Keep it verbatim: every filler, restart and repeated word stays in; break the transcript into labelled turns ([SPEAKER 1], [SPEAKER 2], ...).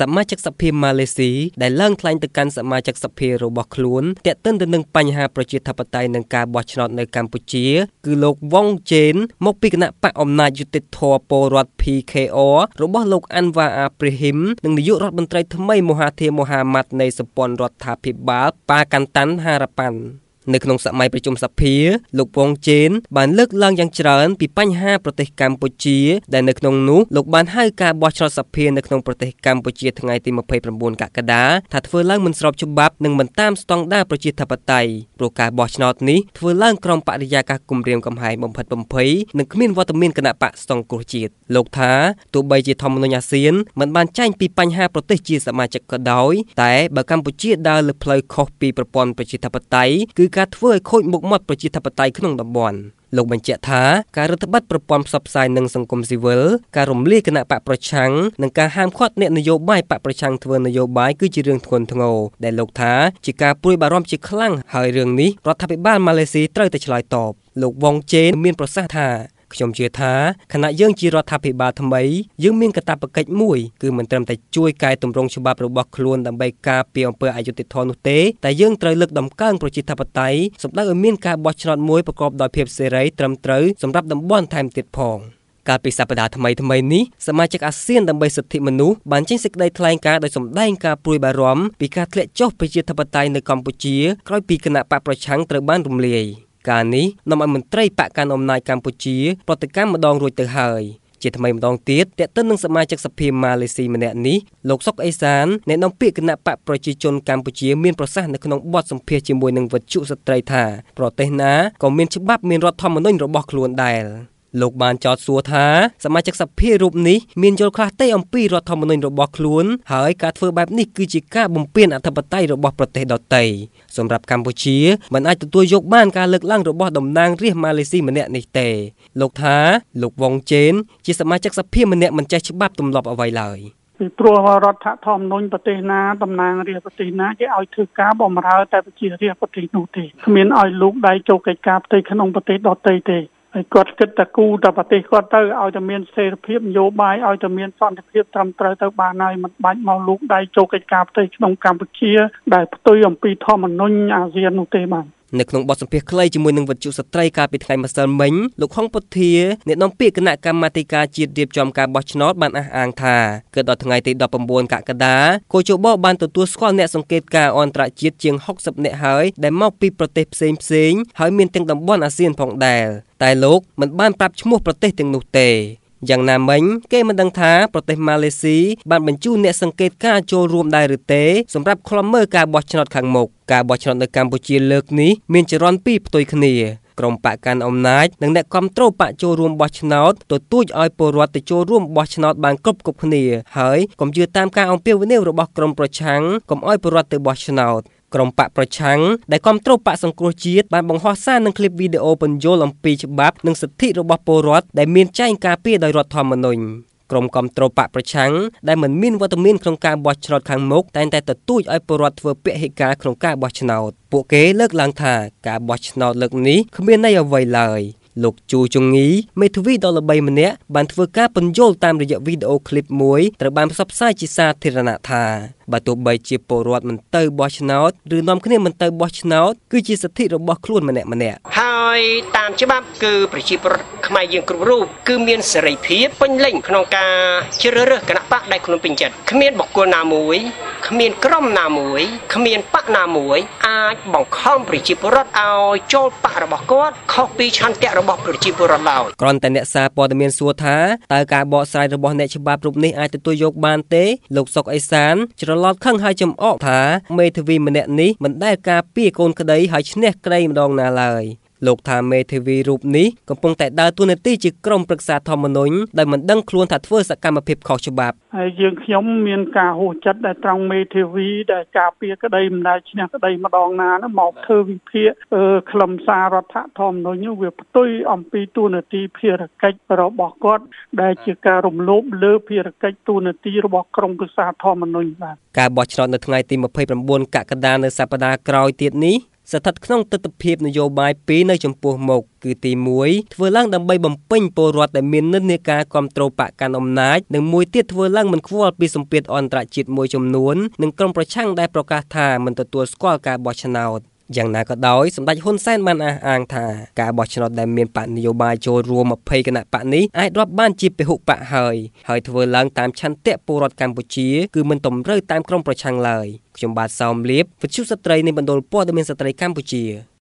[SPEAKER 1] សមាជិកសភាម៉ាឡេស៊ីដែលឡើងថ្លែងទៅកាន់សមាជិកសភារបស់ខ្លួនទាក់ទិនទៅនឹងបញ្ហាប្រជាធិបតេយ្យនិងការបោះឆ្នោតនៅកម្ពុជាគឺលោកវ៉ុងជេនមកពីគណៈបកអំណាចយុត្តិធម៌ពលរដ្ឋ ភី ខេ អ របស់លោកអាន់វ៉ាអាព្រីហ៊ីមនិងនាយករដ្ឋមន្ត្រីថ្មីមហាធិរមូហាម៉ាត់នៃសម្ព័ន្ធរដ្ឋាភិបាលប៉ាកាន់តាន់ហារ៉ាប៉ាន់នៅក្នុងសម័យប្រជុំសភាលោកវ៉ុងជេនបានលើកឡើងយ៉ាងច្រើនពីបញ្ហាប្រទេសកម្ពុជាដែលនៅក្នុងនោះលោកបានហៅការបោះឆ្នោតសភានៅក្នុងប្រទេសកម្ពុជាថ្ងៃទីម្ភៃប្រាំបួនកក្កដាថាធ្វើឡើងមិនស្របច្បាប់និងមិនតាមស្តង់ដារប្រជាធិបតេយ្យព្រោះការបោះឆ្នោតនេះធ្វើឡើងក្រោមបរិយាកាសគំរាមកំហែងបំផិតបំភ័យនិងគ្មានវត្តមានគណៈបកសង្គ្រោះជាតិលោកថាទោះបីជាធម្មនុញ្ញអាស៊ានមិនបានចែងពីបញ្ហាប្រទេសជាសមាជិកក៏ដោយតែបើកម្ពុជាដើរលើផ្លូវខុសពីប្រព័ន្ធប្រជាធិបតេយ្យគឺការធ្វើឲ្យខូចមុខមាត់ប្រជាធិបតេយ្យក្នុងតំបន់លោកបញ្ជាក់ថាការរដ្ឋបတ်ប្រព័ន្ធផ្សព្វផ្សាយនិងសង្គមស៊ីវិលការរំលាយគណៈបកប្រឆាំងនិងការហាមឃាត់អ្នកនយោបាយបកប្រឆាំងធ្វើនយោបាយគឺជារឿងធ្ងន់ធ្ងរដែលលោកថាជាការព្រួយបារម្ភជាខ្លាំងហើយរឿងនេះរដ្ឋាភិបាលម៉ាឡេស៊ីត្រូវតែឆ្លើយតបលោកវ៉ុងជេនមានប្រសាសន៍ថាខ្ញុំជឿថាគណៈយើងជារដ្ឋាភិបាលថ្មីយើងមានកាតព្វកិច្ចមួយគឺមិនត្រឹមតែជួយកែតម្រង់ច្បាប់របស់ខ្លួនដើម្បីការពារអំពើអយុត្តិធម៌នោះទេតែយើងត្រូវលើកតម្កើងប្រជាធិបតេយ្យសម្ដៅឲ្យមានការបោះឆ្នោតមួយប្រកបដោយភាពសេរីត្រឹមត្រូវសម្រាប់តំបន់ថែមទៀតផងកាលពីសប្តាហ៍ថ្មីថ្មីនេះសមាជិកអាស៊ានដើម្បីសិទ្ធិមនុស្សបានចេញសេចក្តីថ្លែងការណ៍ដោយសម្ដែងការព្រួយបារម្ភពីការធ្លាក់ចុះប្រជាធិបតេយ្យនៅកម្ពុជាក្រោយពីគណៈបកប្រឆាំងត្រូវបានរំលាយការនេះនាំឲ្យមន្ត្រីបកកាន់អំណាចកម្ពុជាប្រតិកម្មម្ដងរួចទៅហើយជាថ្មីម្ដងទៀតទាក់ទិននឹងសមាជិកសភាម៉ាឡេស៊ីម្នាក់នេះលោកសុកអេសានអ្នកនាំពាក្យគណៈបកប្រជាជនកម្ពុជាមានប្រសាសន៍នៅក្នុងបទសម្ភាសន៍ជាមួយនឹងវិទ្យុស្ត្រីថាប្រទេសណាក៏មានច្បាប់មានរដ្ឋធម្មនុញ្ញរបស់ខ្លួនដែរលោកបានចោទសួរថាសមាជិកសភារូបនេះមានយល់ខ្លះទេអំពីរដ្ឋធម្មនុញ្ញរបស់ខ្លួនហើយការធ្វើបែបនេះគឺជាការបំពានអធិបតេយ្យរបស់ប្រទេសដទៃសម្រាប់កម្ពុជាមិនអាចទទួលយកបានការលើកឡើងរបស់តំណាងរាស្ត្រម៉ាឡេស៊ីម្នាក់នេះទេលោកថាលោកវ៉ុងជេនជាសមាជិកសភាម្នាក់មិនចេះច្បាប់ទម្លាប់អ្វីឡើយ
[SPEAKER 2] ពីព្រោះរដ្ឋធម្មនុញ្ញប្រទេសណាតំណាងរាស្ត្រប្រទេសណាគេឲ្យធ្វើការបម្រើតែប្រជារាស្ត្រប្រទេសនោះទេគ្មានឲ្យលោកដៃចូលកិច្ចការផ្ទៃក្នុងប្រទេសដទៃទេហើយគាត់គិតតែគូតែប្រទេសគាត់ទៅឲ្យតែមានស្ថិរភាពនយោបាយឲ្យតែមានសន្តិភាពត្រឹមត្រូវទៅបានហើយមិនបាច់មកលោកដៃចូលកិច្ចការផ្ទៃក្នុងកម្ពុជាដែលផ្ទុយអំពីធម្មនុញ្ញអាស៊ាននោះទេបាទ
[SPEAKER 1] នៅក្នុងបទសម្ភាសន៍ខ្លីជាមួយនឹងវិទ្យុស្ត្រីកាលពីថ្ងៃម្សិលមិញលោកខុងពុធាអ្នកនាំពាក្យគណៈកម្មាធិការជាតិរៀបចំការបោះឆ្នោតបានអះអាងថាគឺដល់ថ្ងៃទីដប់ប្រាំបួនកក្កដាកោជបបានទទួលស្គាល់អ្នកសង្កេតការណ៍អន្តរជាតិជាងហុកសិបនាក់ហើយដែលមកពីប្រទេសផ្សេងផ្សេងហើយមានទាំងតំបន់អាស៊ានផងដែរតែលោកមិនបានប្រាប់ឈ្មោះប្រទេសទាំងនោះទេយ៉ាងណាមិញគេមិនដឹងថាប្រទេសម៉ាឡេស៊ីបានបញ្ជូនអ្នកសង្កេតការណ៍ចូលរួមដែរឬទេសម្រាប់ឃ្លាំមើលការបោះឆ្នោតខាងមុខការបោះឆ្នោតនៅកម្ពុជាលើកនេះមានចរន្តពីរផ្ទុយគ្នាក្រុមបកកាន់អំណាចនិងអ្នកគាំទ្របកចូលរួមបោះឆ្នោតទទូចឲ្យពលរដ្ឋទៅចូលរួមបោះឆ្នោតបានគ្រប់គ្រប់គ្នាហើយកុំជឿតាមការអំពាវនាវរបស់ក្រុមប្រឆាំងកុំឲ្យពលរដ្ឋទៅបោះឆ្នោតក្រុមបកប្រឆាំងដែលគាំទ្របកសង្គ្រោះជាតិបានបង្ហោះសារនឹងឃ្លីបវីដេអូបញ្យល់អំពីច្បាប់និងសិទ្ធិរបស់ពលរដ្ឋដែលមានចែងការពារដោយរដ្ឋធម្មនុញ្ញក្រុមគាំទ្របកប្រឆាំងដែលមិនមានវត្តមានក្នុងការបោះឆ្នោតខាងមុខតែងតែទទូចឲ្យពលរដ្ឋធ្វើពហិការក្នុងការបោះឆ្នោតពួកគេលើកឡើងថាការបោះឆ្នោតលើកនេះគ្មានន័យអ្វីឡើយលោកជូជងីមេធាវីដ៏ល្បីម្នាក់បានធ្វើការពន្យល់តាមរយៈវីដេអូឃ្លីបមួយត្រូវបានផ្សព្វផ្សាយជាសាធារណៈថាបើទោះបីជាពលរដ្ឋមិនទៅបោះឆ្នោតឬនាំគ្នាមិនទៅបោះឆ្នោតគឺជាសិទ្ធិរបស់ខ្លួនម្នាក់ម្នាក់
[SPEAKER 3] ហើយតាមច្បាប់គឺប្រជាពលរដ្ឋខ្មែរយើងគ្រប់រូបគឺមានសេរីភាពពេញលេញក្នុងការជ្រើសរើសគណៈបកដែលខ្លួនពេញចិត្តគ្មានបុគ្គលណាមួយគ្មានក្រុមណាមួយគ្មានបកណាមួយអាចបង្ខំប្រជាពលរដ្ឋឲ្យចូលបករបស់គាត់ខុសពីឆន្ទៈរបស់ប្រជាពលរដ្ឋឡើយ
[SPEAKER 1] គ្រាន់តែអ្នកសារព័ត៌មានសួរថាតើការបកស្រាយរបស់អ្នកច្បាប់រូបនេះអាចទទួលយកបានទេលោកសុកអេសានច្រឡល់ខឹងហើយចំអកថាមេធាវីម្នាក់នេះមិនដែលការពារកូនក្តីហើយឈ្នះក្តីម្ដងណាឡើយលោកថាមេធាវីរូបនេះកំពុងតែដើរតួនាទីជាក្រុមប្រឹក្សាធម្មនុញ្ញដែលមិនដឹងខ្លួនថាធ្វើសកម្មភាពខុសច្បាប់
[SPEAKER 2] ហើយយើងខ្ញុំមានការហួសចិត្តដែលត្រង់មេធាវីដែលការពារក្តីមិនដែលឈ្នះក្តីម្ដងណានោះមកធ្វើវិភាគខ្លឹមសាររដ្ឋធម្មនុញ្ញវាផ្ទុយអំពីតួនាទីភារកិច្ចរបស់គាត់ដែលជាការរំលោភលើភារកិច្ចតួនាទីរបស់ក្រុមប្រឹក្សាធម្មនុញ្ញបាទ
[SPEAKER 1] ការបោះឆ្នោតនៅថ្ងៃទីម្ភៃប្រាំបួនកក្កដានៅសប្តាហ៍ក្រោយទៀតនេះស្ថិតក្នុងទស្សនវិជ្ជានយោបាយពីរនៅចំពោះមុខគឺទីមួយធ្វើឡើងដើម្បីបំពេញពលរដ្ឋដែលមាននិន្នាការគ្រប់គ្រងបកកាន់អំណាចនិងមួយទៀតធ្វើឡើងមិនខ្វល់ពីសម្ពាធអន្តរជាតិមួយចំនួននិងក្រុមប្រឆាំងដែលប្រកាសថាមិនទទួលស្គាល់ការបោះឆ្នោតយ៉ាងណាក៏ដោយសម្ដេចហ៊ុនសែនបានអះអាងថាការបោះឆ្នោតដែលមានបកនយោបាយចូលរួមម្ភៃគណៈបកនេះអាចរាប់បានជាពហុបកហើយហើយធ្វើឡើងតាមឆន្ទៈពលរដ្ឋកម្ពុជាគឺមិនតម្រូវតាមក្រុមប្រឆាំងឡើយខ្ញុំបាទសោមលៀបវិទ្យុស្ត្រីនៃមណ្ឌលព័ត៌មានស្ត្រីកម្ពុជា